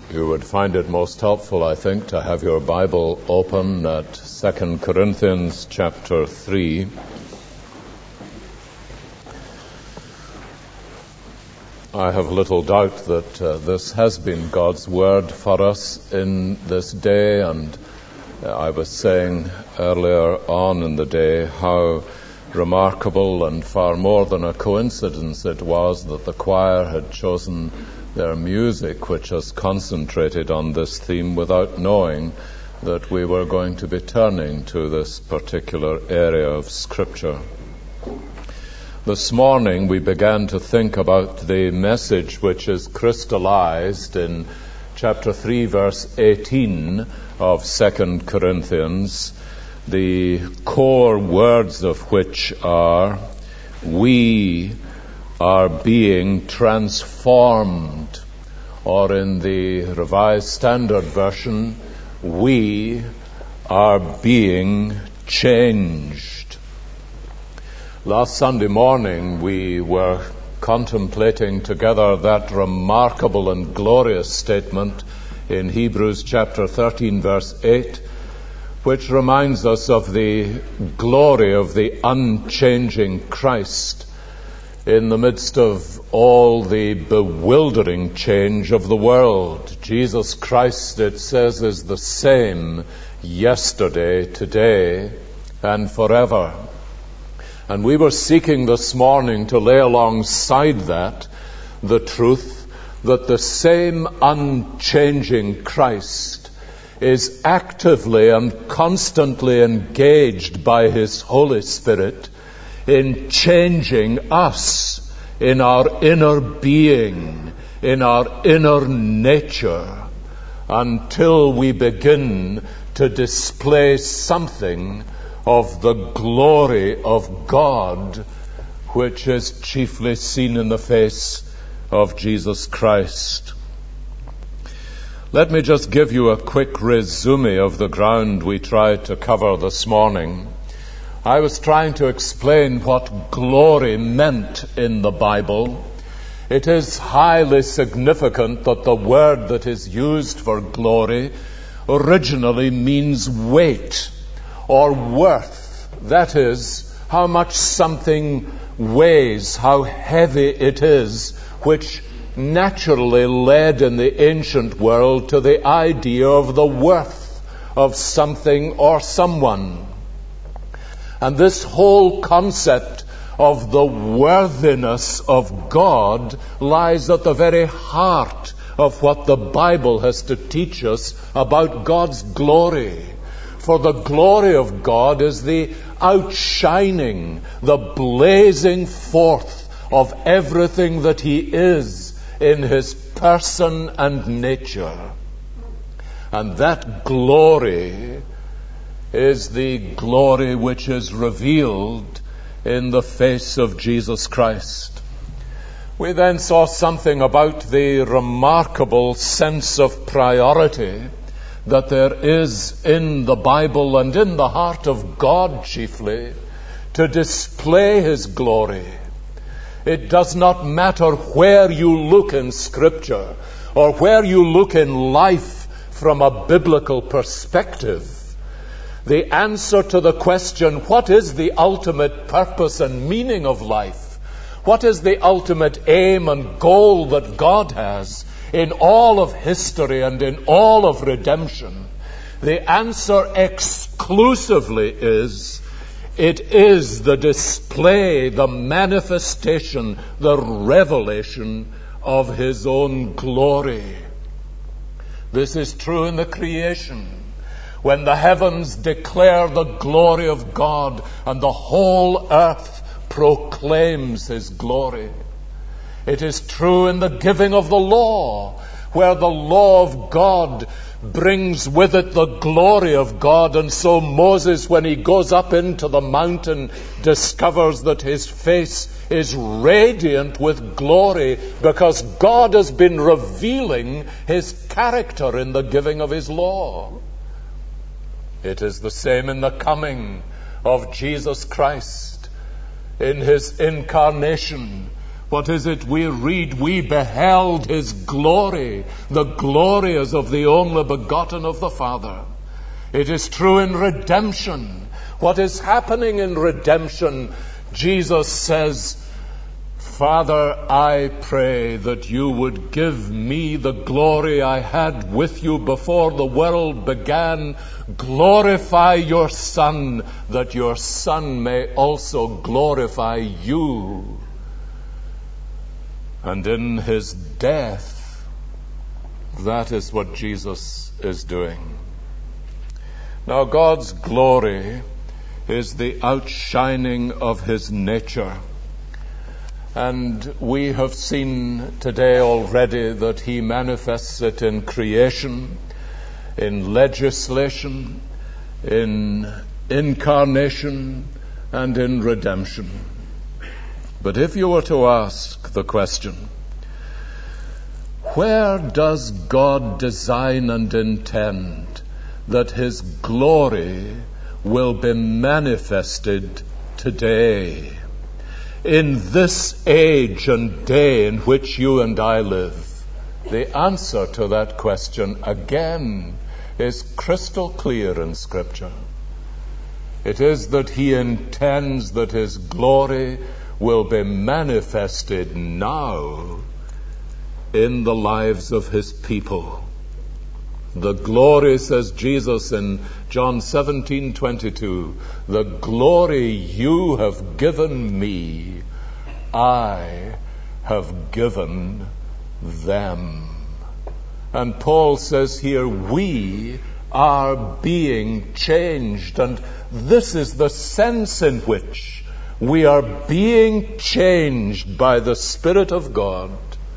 You would find it most helpful, I think, to have your Bible open at 2 Corinthians chapter 3. I have little doubt that this has been God's word for us in this day, and I was saying earlier on in the day how remarkable and far more than a coincidence it was that the choir had chosen their music, which has concentrated on this theme without knowing that we were going to be turning to this particular area of Scripture. This morning we began to think about the message which is crystallized in chapter 3, verse 18 of 2 Corinthians, the core words of which are, "We are being transformed," or in the Revised Standard Version, "We are being changed." Last Sunday morning we were contemplating together that remarkable and glorious statement in Hebrews chapter 13 verse 8, which reminds us of the glory of the unchanging Christ in the midst of all the bewildering change of the world. Jesus Christ, it says, is the same yesterday, today, and forever. And we were seeking this morning to lay alongside that the truth that the same unchanging Christ is actively and constantly engaged by His Holy Spirit in changing us in our inner being, in our inner nature, until we begin to display something of the glory of God, which is chiefly seen in the face of Jesus Christ. Let me just give you a quick resume of the ground we tried to cover this morning. I was trying to explain what glory meant in the Bible. It is highly significant that the word that is used for glory originally means weight or worth. That is, how much something weighs, how heavy it is, which naturally led in the ancient world to the idea of the worth of something or someone. And this whole concept of the worthiness of God lies at the very heart of what the Bible has to teach us about God's glory. For the glory of God is the outshining, the blazing forth of everything that He is in His person and nature. And that glory is the glory which is revealed in the face of Jesus Christ. We then saw something about the remarkable sense of priority that there is in the Bible and in the heart of God chiefly to display His glory. It does not matter where you look in Scripture or where you look in life from a biblical perspective. The answer to the question, what is the ultimate purpose and meaning of life? What is the ultimate aim and goal that God has in all of history and in all of redemption? The answer exclusively is, it is the display, the manifestation, the revelation of His own glory. This is true in the creation. When the heavens declare the glory of God and the whole earth proclaims His glory. It is true in the giving of the law, where the law of God brings with it the glory of God. And so Moses, when he goes up into the mountain, discovers that his face is radiant with glory because God has been revealing His character in the giving of His law. It is the same in the coming of Jesus Christ, in His incarnation, What is it we read? We beheld his glory. The glory as of the only begotten of the Father. It is true in redemption. What is happening in redemption? Jesus says, Father, I pray that you would give me the glory I had with you before the world began. Glorify your Son, that your Son may also glorify you. And in his death, that is what Jesus is doing. Now, God's glory is the outshining of his nature. And we have seen today already that he manifests it in creation, in legislation, in incarnation, and in redemption. But if you were to ask the question, where does God design and intend that his glory will be manifested today, in this age and day in which you and I live? The answer to that question, again, is crystal clear in Scripture. It is that he intends that his glory will be manifested now in the lives of his people. The glory, says Jesus in John 17:22, the glory you have given me, I have given them. And Paul says here, we are being changed. And this is the sense in which we are being changed by the Spirit of God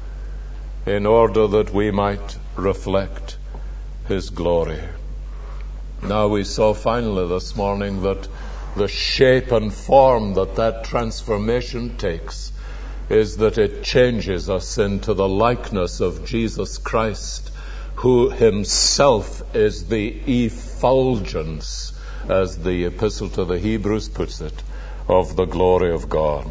in order that we might reflect his glory. Now we saw finally this morning that the shape and form that transformation takes is that it changes us into the likeness of Jesus Christ, who himself is the effulgence, as the Epistle to the Hebrews puts it, of the glory of God.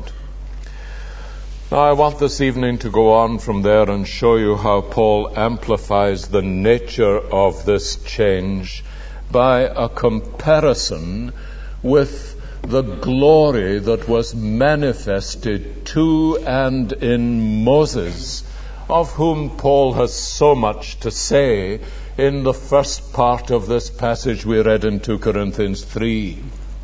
Now I want this evening to go on from there and show you how Paul amplifies the nature of this change by a comparison with the glory that was manifested to and in Moses, of whom Paul has so much to say in the first part of this passage we read in 2 Corinthians 3.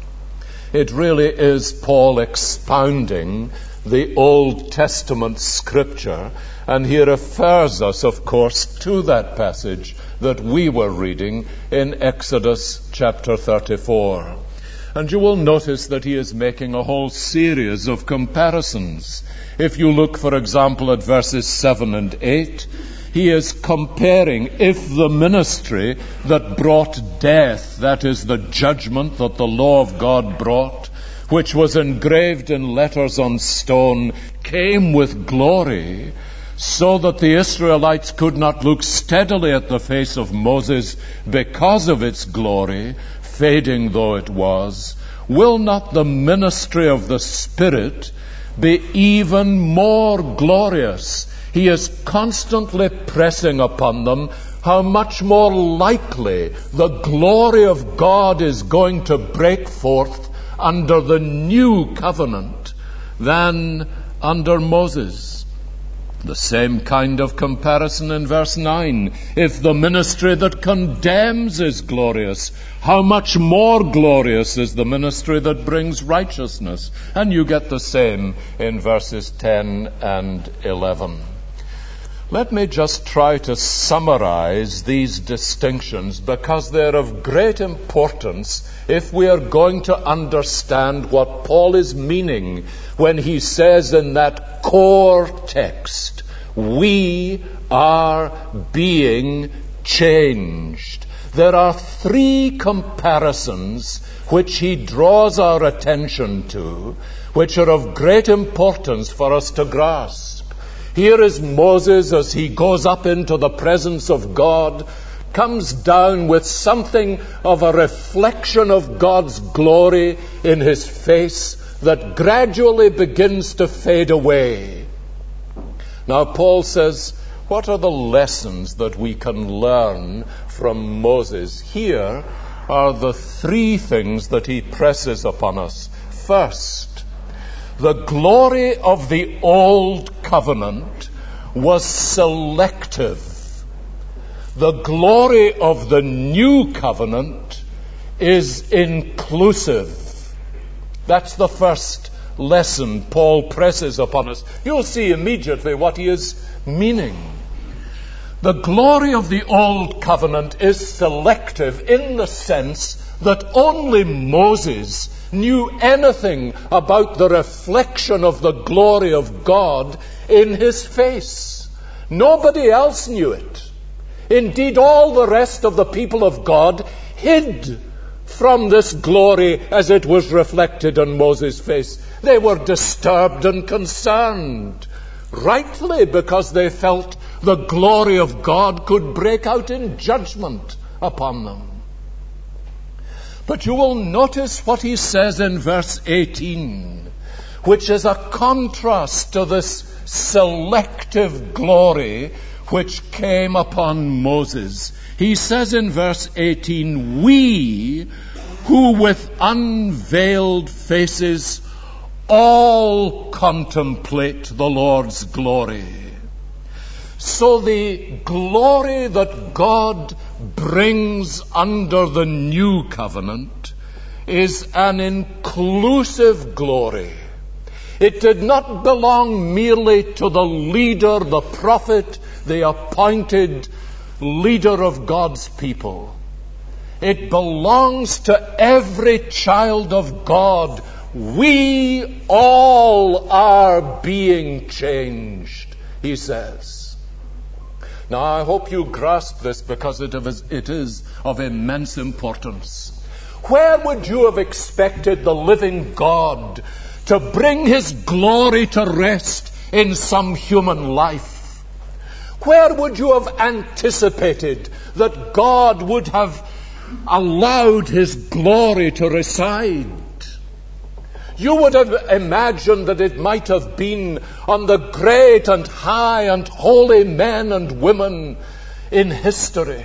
It really is Paul expounding the Old Testament Scripture, and he refers us, of course, to that passage that we were reading in Exodus chapter 34. And you will notice that he is making a whole series of comparisons. If you look, for example, at verses 7 and 8, he is comparing if the ministry that brought death, that is the judgment that the law of God brought, which was engraved in letters on stone, came with glory, so that the Israelites could not look steadily at the face of Moses because of its glory, fading though it was, will not the ministry of the Spirit be even more glorious? He is constantly pressing upon them how much more likely the glory of God is going to break forth under the new covenant than under Moses. The same kind of comparison in verse 9. If the ministry that condemns is glorious, how much more glorious is the ministry that brings righteousness? And you get the same in verses 10 and 11. Let me just try to summarize these distinctions, because they're of great importance if we are going to understand what Paul is meaning when he says in that core text, we are being changed. There are three comparisons which he draws our attention to, which are of great importance for us to grasp. Here is Moses as he goes up into the presence of God, comes down with something of a reflection of God's glory in his face that gradually begins to fade away. Now, Paul says, what are the lessons that we can learn from Moses? Here are the three things that he presses upon us. First, the glory of the old covenant was selective. The glory of the new covenant is inclusive. That's the first lesson Paul presses upon us. You'll see immediately what he is meaning. The glory of the old covenant is selective in the sense that only Moses knew anything about the reflection of the glory of God in his face. Nobody else knew it. Indeed, all the rest of the people of God hid from this glory as it was reflected on Moses' face. They were disturbed and concerned, rightly, because they felt the glory of God could break out in judgment upon them. But you will notice what he says in verse 18, which is a contrast to this selective glory which came upon Moses. He says in verse 18, we who with unveiled faces all contemplate the Lord's glory. So the glory that God brings under the new covenant is an inclusive glory. It did not belong merely to the leader, the prophet, the appointed leader of God's people. It belongs to every child of God. We all are being changed, he says. Now, I hope you grasp this because it is of immense importance. Where would you have expected the living God to bring his glory to rest in some human life? Where would you have anticipated that God would have allowed his glory to reside? You would have imagined that it might have been on the great and high and holy men and women in history.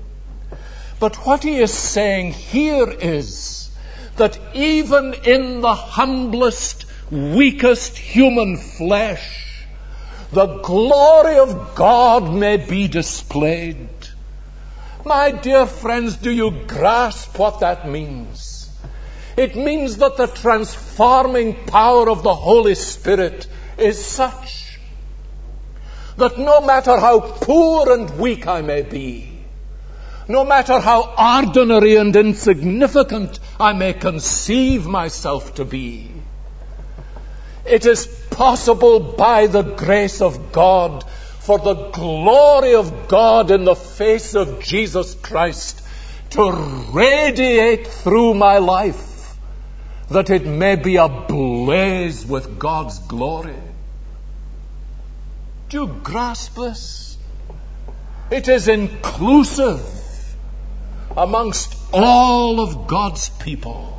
But what he is saying here is that even in the humblest, weakest human flesh, the glory of God may be displayed. My dear friends, do you grasp what that means? It means that the transforming power of the Holy Spirit is such that no matter how poor and weak I may be, no matter how ordinary and insignificant I may conceive myself to be, it is possible by the grace of God for the glory of God in the face of Jesus Christ to radiate through my life, that it may be ablaze with God's glory. Do you grasp this? It is inclusive amongst all of God's people.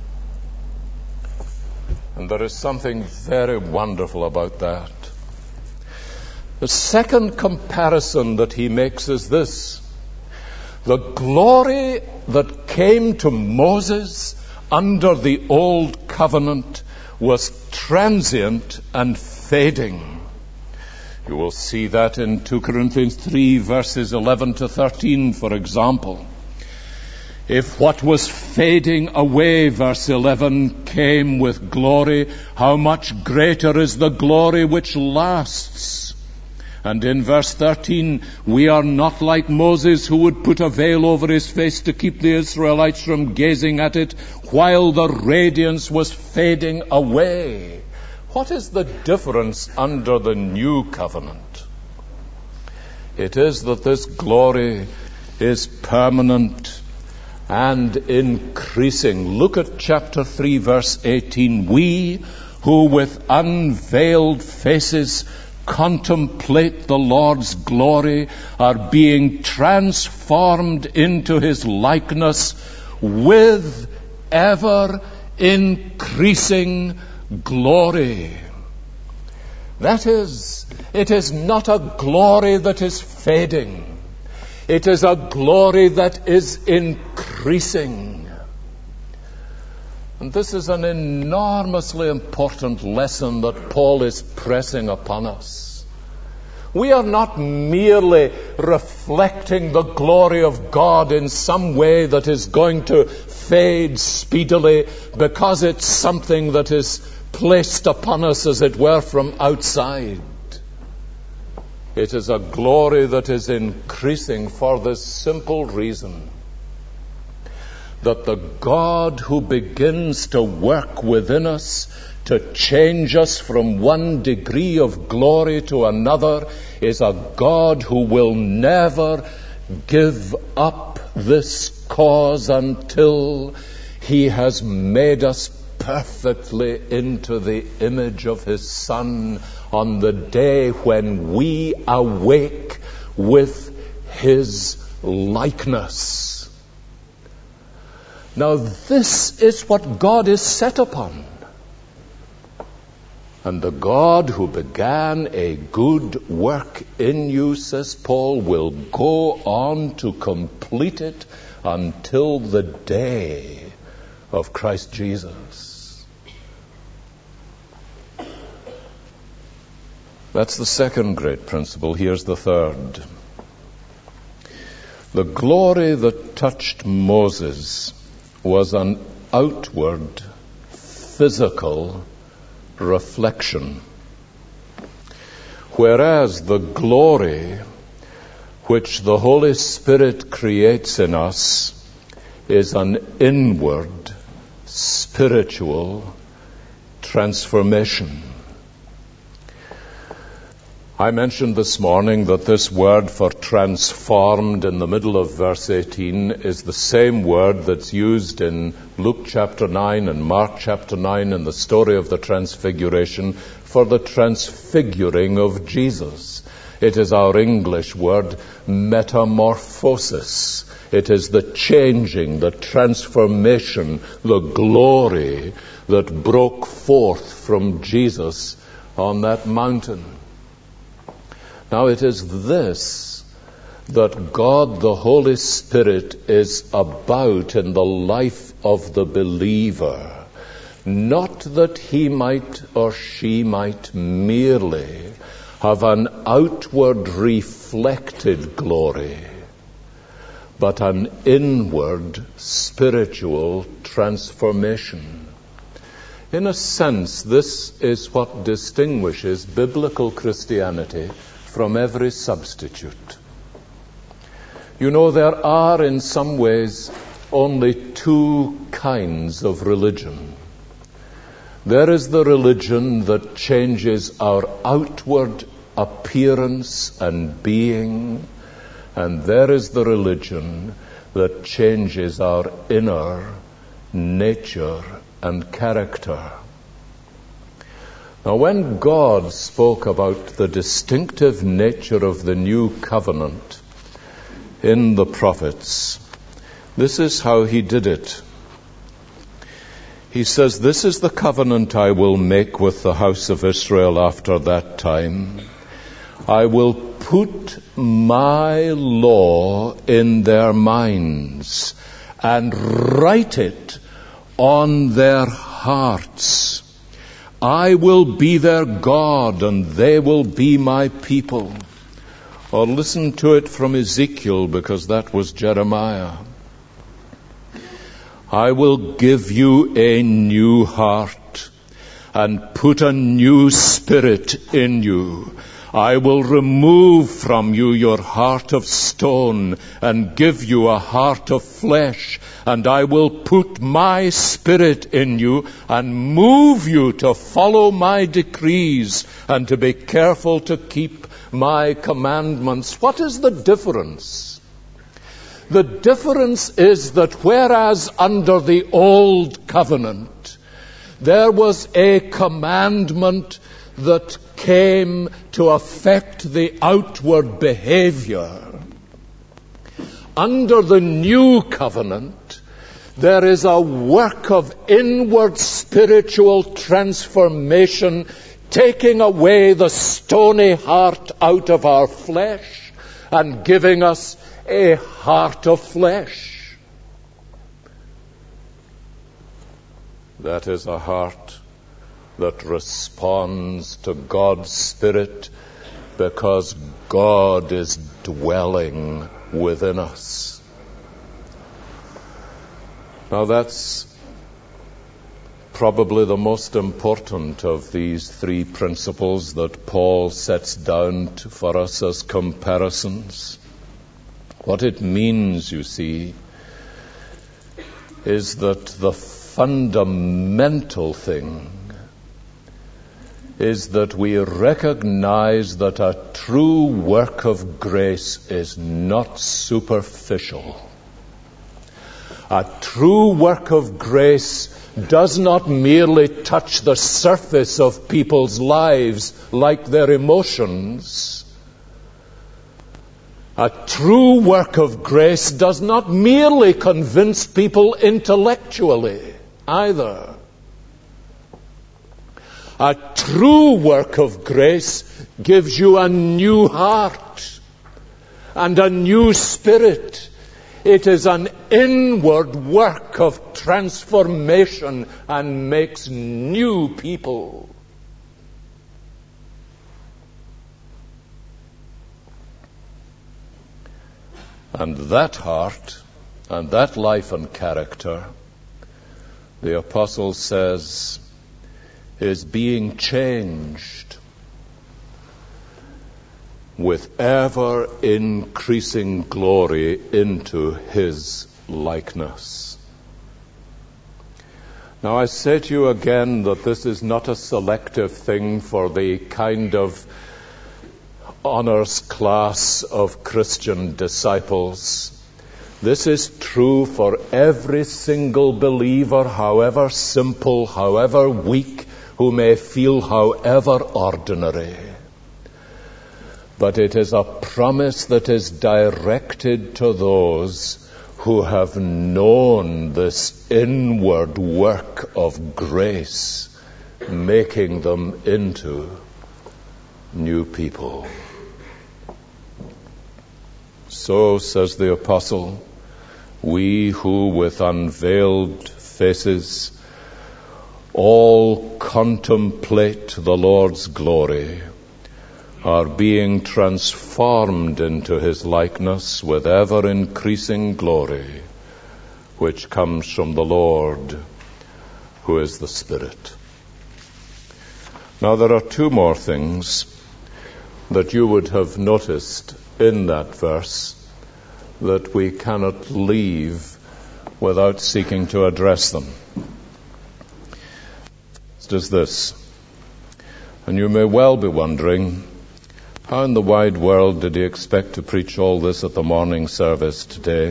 And there is something very wonderful about that. The second comparison that he makes is this. The glory that came to Moses under the old covenant was transient and fading. You will see that in 2 Corinthians 3 verses 11 to 13, for example. If what was fading away, verse 11, came with glory, how much greater is the glory which lasts? And in verse 13, we are not like Moses, who would put a veil over his face to keep the Israelites from gazing at it while the radiance was fading away. What is the difference under the new covenant? It is that this glory is permanent and increasing. Look at chapter 3, verse 18. We who with unveiled faces contemplate the Lord's glory are being transformed into his likeness with ever increasing glory. That is, it is not a glory that is fading. It is a glory that is increasing. And this is an enormously important lesson that Paul is pressing upon us. We are not merely reflecting the glory of God in some way that is going to fade speedily because it's something that is placed upon us, as it were, from outside. It is a glory that is increasing for this simple reason, that the God who begins to work within us to change us from one degree of glory to another is a God who will never give up this cause until He has made us perfectly into the image of His Son on the day when we awake with His likeness. Now, this is what God is set upon. And the God who began a good work in you, says Paul, will go on to complete it until the day of Christ Jesus. That's the second great principle. Here's the third. The glory that touched Moses was an outward, physical reflection, whereas the glory which the Holy Spirit creates in us is an inward, spiritual transformation. I mentioned this morning that this word for transformed in the middle of verse 18 is the same word that's used in Luke chapter 9 and Mark chapter 9 in the story of the Transfiguration for the transfiguring of Jesus. It is our English word metamorphosis. It is the changing, the transformation, the glory that broke forth from Jesus on that mountain. Now, it is this that God the Holy Spirit is about in the life of the believer. Not that he might or she might merely have an outward reflected glory, but an inward spiritual transformation. In a sense, this is what distinguishes biblical Christianity from every substitute. You know, there are in some ways only two kinds of religion. There is the religion that changes our outward appearance and being, and there is the religion that changes our inner nature and character. Now, when God spoke about the distinctive nature of the new covenant in the prophets, this is how He did it. He says, "This is the covenant I will make with the house of Israel after that time. I will put my law in their minds and write it on their hearts. I will be their God, and they will be my people." Or listen to it from Ezekiel, because that was Jeremiah. "I will give you a new heart and put a new spirit in you. I will remove from you your heart of stone and give you a heart of flesh, and I will put my spirit in you and move you to follow my decrees and to be careful to keep my commandments." What is the difference? The difference is that whereas under the old covenant there was a commandment that came to affect the outward behavior, under the new covenant there is a work of inward spiritual transformation taking away the stony heart out of our flesh and giving us a heart of flesh. That is a heart that responds to God's Spirit because God is dwelling within us. Now that's probably the most important of these three principles that Paul sets down for us as comparisons. What it means, you see, is that the fundamental thing is that we recognize that a true work of grace is not superficial. A true work of grace does not merely touch the surface of people's lives like their emotions. A true work of grace does not merely convince people intellectually either. A true work of grace gives you a new heart and a new spirit. It is an inward work of transformation and makes new people. And that heart and that life and character, the apostle says, is being changed with ever increasing glory into his likeness. Now I say to you again that this is not a selective thing for the kind of honors class of Christian disciples. This is true for every single believer, however simple, however weak, who may feel however ordinary. But it is a promise that is directed to those who have known this inward work of grace, making them into new people. So, says the apostle, we who with unveiled faces all contemplate the Lord's glory are being transformed into his likeness with ever increasing glory, which comes from the Lord, who is the Spirit. Now there are two more things that you would have noticed in that verse that we cannot leave without seeking to address them. First is this, and you may well be wondering, how in the wide world did he expect to preach all this at the morning service today?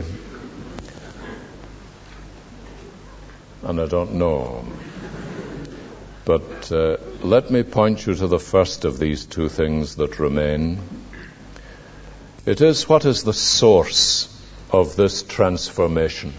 And I don't know. But let me point you to the first of these two things that remain. It is, what is the source of this transformation?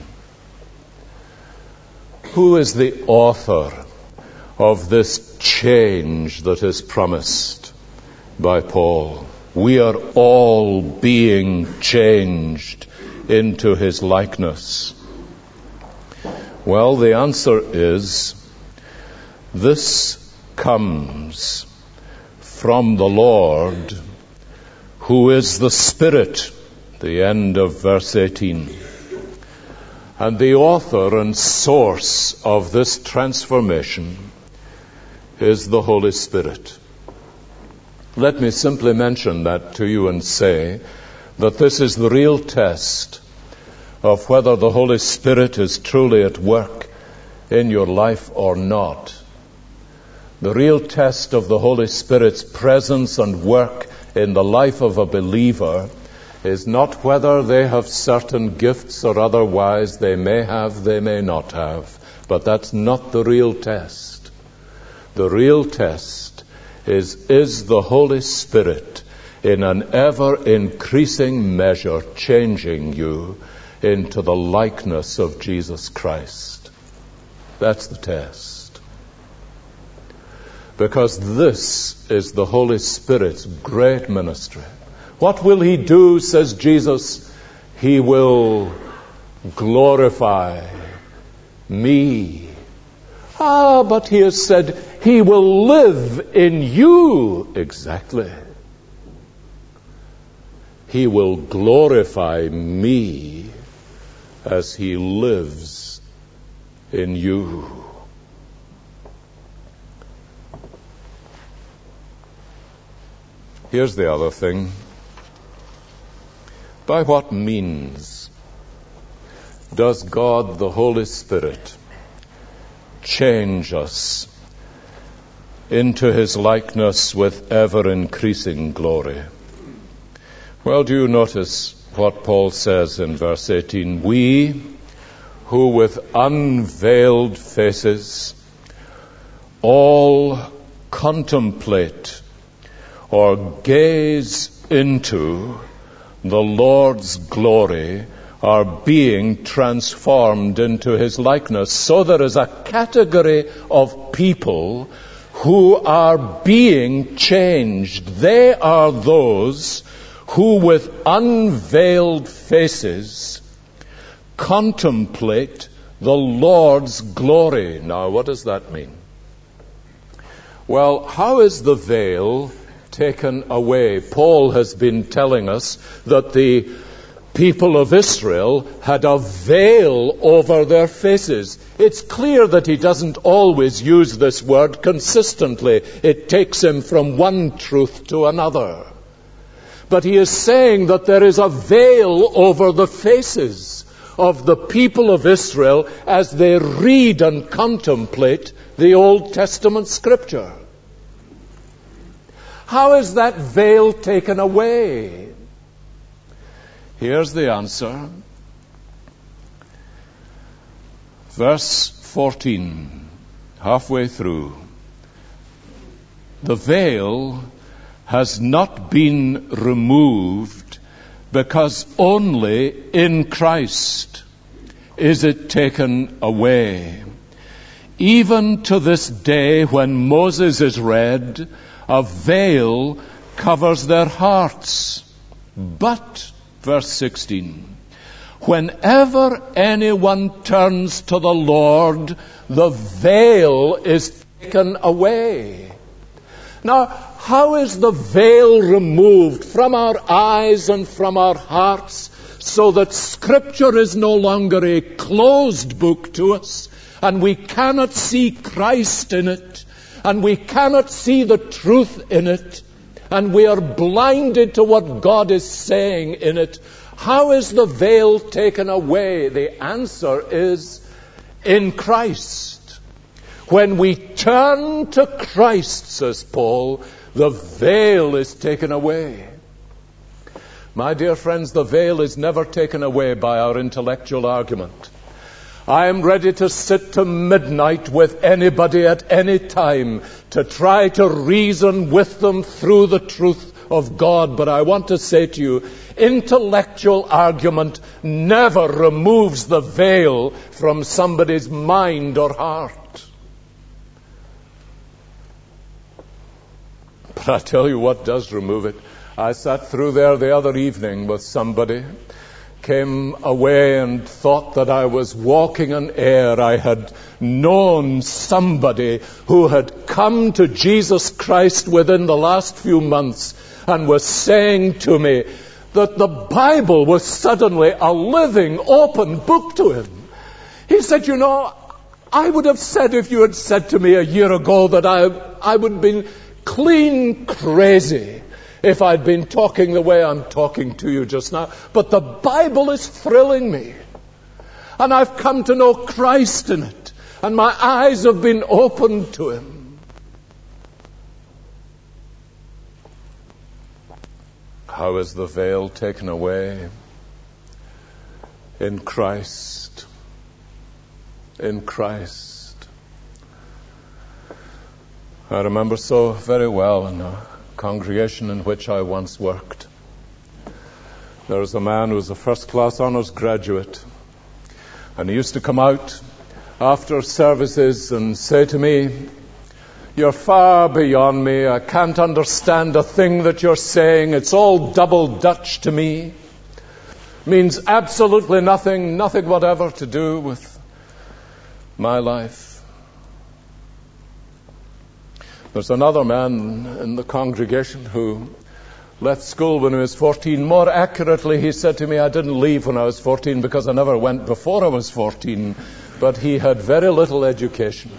Who is the author of this change that is promised by Paul? We are all being changed into his likeness. Well, the answer is, this comes from the Lord, who is the Spirit, the end of verse 18. And the author and source of this transformation is the Holy Spirit. Let me simply mention that to you and say that this is the real test of whether the Holy Spirit is truly at work in your life or not. The real test of the Holy Spirit's presence and work in the life of a believer is not whether they have certain gifts or otherwise. They may have, they may not have. But that's not the real test. The real test is the Holy Spirit in an ever-increasing measure changing you into the likeness of Jesus Christ? That's the test. because this is the Holy Spirit's great ministry. What will he do, says Jesus? He will glorify me. But he has said he will live in you. Exactly. He will glorify me as he lives in you. Here's the other thing. By what means does God, the Holy Spirit, change us into his likeness with ever-increasing glory? Well, do you notice what Paul says in verse 18? We who with unveiled faces all contemplate or gaze into the Lord's glory are being transformed into his likeness. So there is a category of people who are being changed. They are those who with unveiled faces contemplate the Lord's glory. Now, what does that mean? Well, how is the veil taken away? Paul has been telling us that the people of Israel had a veil over their faces. It's clear that he doesn't always use this word consistently. It takes him from one truth to another. But he is saying that there is a veil over the faces of the people of Israel as they read and contemplate the Old Testament Scripture. How is that veil taken away? Here's the answer. Verse 14, halfway through. The veil has not been removed because only in Christ is it taken away. Even to this day when Moses is read, a veil covers their hearts. But, verse 16, whenever anyone turns to the Lord, the veil is taken away. Now, how is the veil removed from our eyes and from our hearts so that Scripture is no longer a closed book to us and we cannot see Christ in it and we cannot see the truth in it and we are blinded to what God is saying in it? How is the veil taken away? The answer is in Christ. When we turn to Christ, says Paul, the veil is taken away. My dear friends, the veil is never taken away by our intellectual argument. I am ready to sit to midnight with anybody at any time to try to reason with them through the truth of God. But I want to say to you, intellectual argument never removes the veil from somebody's mind or heart. But I tell you what does remove it. I sat through there the other evening with somebody, came away and thought that I was walking on air. I had known somebody who had come to Jesus Christ within the last few months and was saying to me that the Bible was suddenly a living, open book to him. He said, you know, I would have said if you had said to me a year ago that I would have been clean crazy if I'd been talking the way I'm talking to you just now. But the Bible is thrilling me. And I've come to know Christ in it. And my eyes have been opened to him. How is the veil taken away? In Christ. In Christ. I remember so very well in a congregation in which I once worked. There was a man who was a first-class honors graduate, and he used to come out after services and say to me, You're far beyond me. I can't understand a thing that you're saying. It's all double Dutch to me. Means absolutely nothing whatever to do with my life. There's another man in the congregation who left school when he was 14. More accurately, he said to me, I didn't leave when I was 14 because I never went before I was 14. But he had very little education.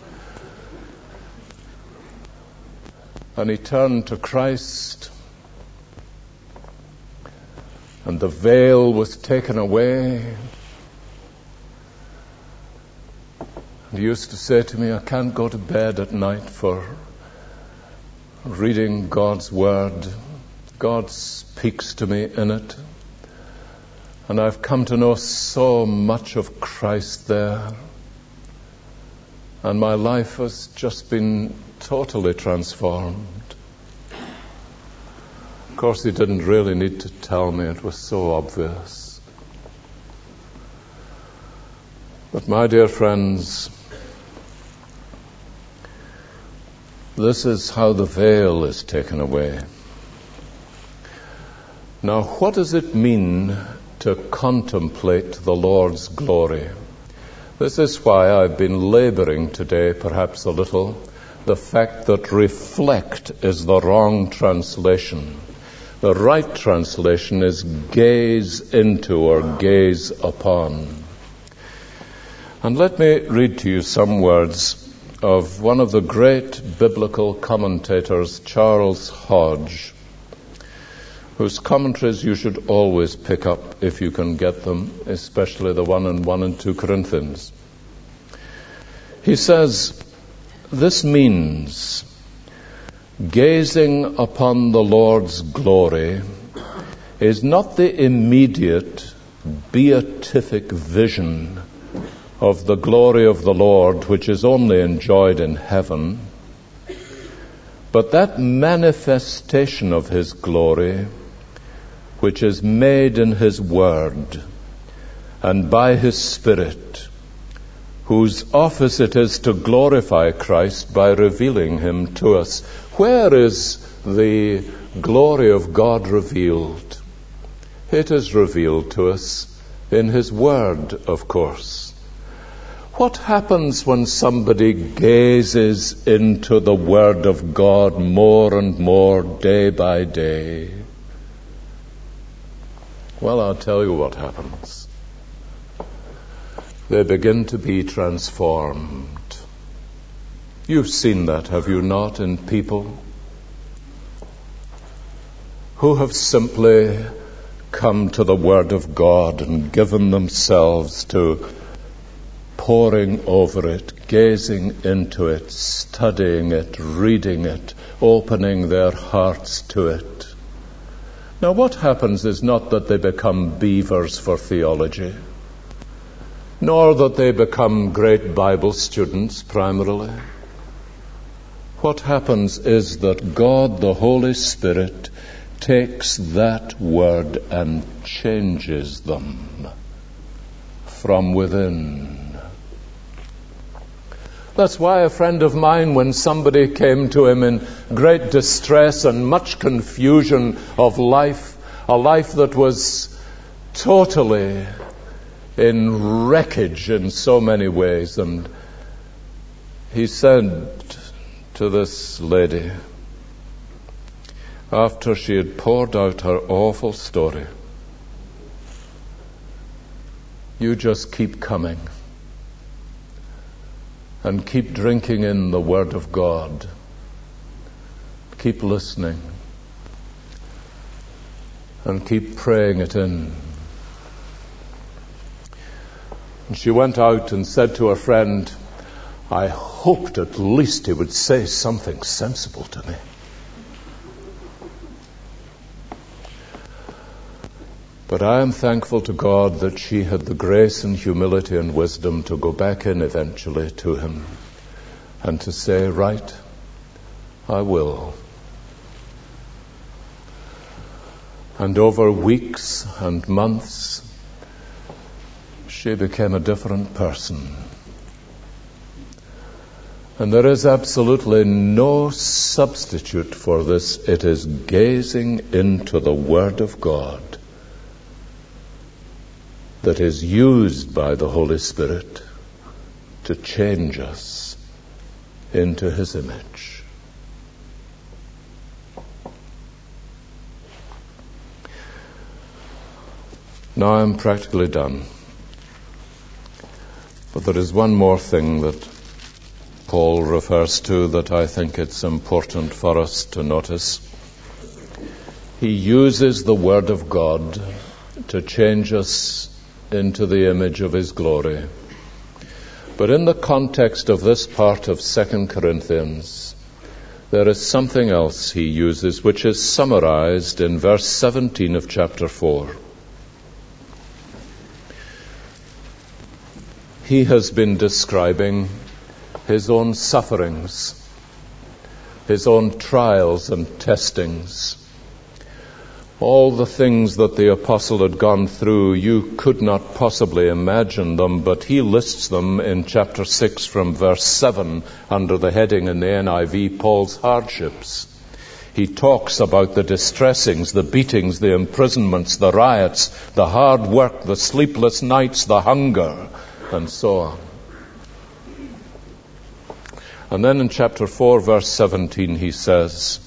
And he turned to Christ. And the veil was taken away. And he used to say to me, I can't go to bed at night for reading God's Word. God speaks to me in it. And I've come to know so much of Christ there. And my life has just been totally transformed. Of course, he didn't really need to tell me. It was so obvious. But my dear friends, this is how the veil is taken away. Now, what does it mean to contemplate the Lord's glory? This is why I've been laboring today, perhaps a little, the fact that reflect is the wrong translation. The right translation is gaze into or gaze upon. And let me read to you some words of one of the great biblical commentators, Charles Hodge, whose commentaries you should always pick up if you can get them, especially the one in 1 and 2 Corinthians. He says, this means gazing upon the Lord's glory is not the immediate beatific vision of the glory of the Lord, which is only enjoyed in heaven, but that manifestation of His glory, which is made in His Word and by His Spirit, whose office it is to glorify Christ by revealing Him to us. Where is the glory of God revealed? It is revealed to us in His Word, of course. What happens when somebody gazes into the Word of God more and more day by day? Well, I'll tell you what happens. They begin to be transformed. You've seen that, have you not, in people who have simply come to the Word of God and given themselves to poring over it, gazing into it, studying it, reading it, opening their hearts to it. Now, what happens is not that they become beavers for theology, nor that they become great Bible students primarily. What happens is that God, the Holy Spirit, takes that word and changes them from within. That's why a friend of mine, when somebody came to him in great distress and much confusion of life, a life that was totally in wreckage in so many ways, and he said to this lady, after she had poured out her awful story, you just keep coming and keep drinking in the Word of God. Keep listening and keep praying it in. And she went out and said to her friend, I hoped at least he would say something sensible to me. But I am thankful to God that she had the grace and humility and wisdom to go back in eventually to him and to say, right, I will. And over weeks and months, she became a different person. And there is absolutely no substitute for this. It is gazing into the Word of God that is used by the Holy Spirit to change us into His image. Now I'm practically done. But there is one more thing that Paul refers to that I think it's important for us to notice. He uses the Word of God to change us into the image of His glory. But in the context of this part of 2 Corinthians, there is something else he uses which is summarized in verse 17 of chapter 4. He has been describing his own sufferings, his own trials and testings. All the things that the apostle had gone through, you could not possibly imagine them, but he lists them in chapter 6 from verse 7 under the heading in the NIV, Paul's hardships. He talks about the distressings, the beatings, the imprisonments, the riots, the hard work, the sleepless nights, the hunger, and so on. And then in chapter 4, verse 17, he says,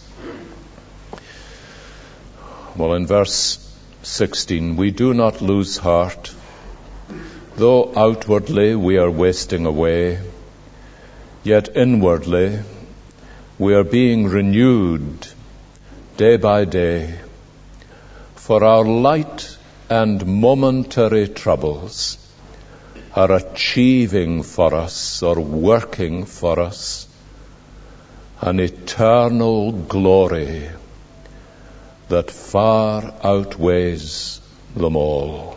well, in verse 16, we do not lose heart, though outwardly we are wasting away, yet inwardly we are being renewed day by day, for our light and momentary troubles are achieving for us or working for us an eternal glory that far outweighs them all.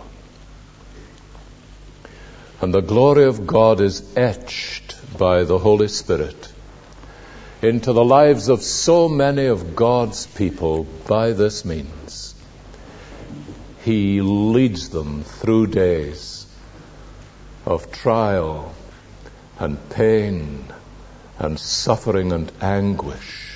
And the glory of God is etched by the Holy Spirit into the lives of so many of God's people by this means. He leads them through days of trial and pain and suffering and anguish.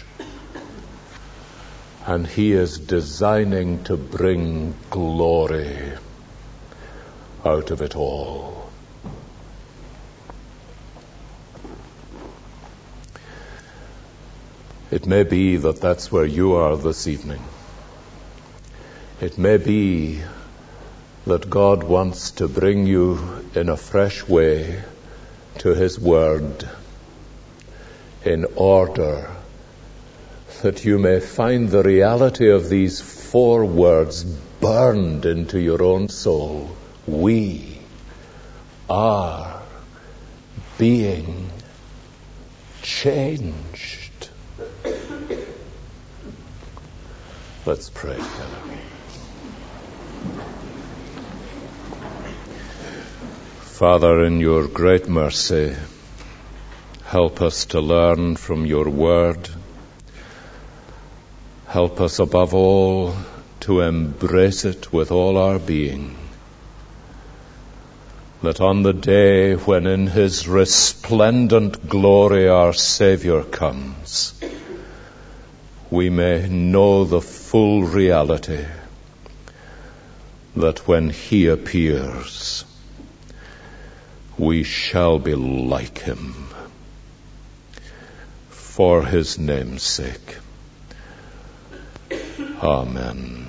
And He is designing to bring glory out of it all. It may be that that's where you are this evening. It may be that God wants to bring you in a fresh way to His Word in order that you may find the reality of these 4 words burned into your own soul. We are being changed. Let's pray together. Father, in your great mercy, help us to learn from your word. Help us above all to embrace it with all our being. That on the day when in his resplendent glory our Savior comes, we may know the full reality that when he appears, we shall be like him for his name's sake. Amen.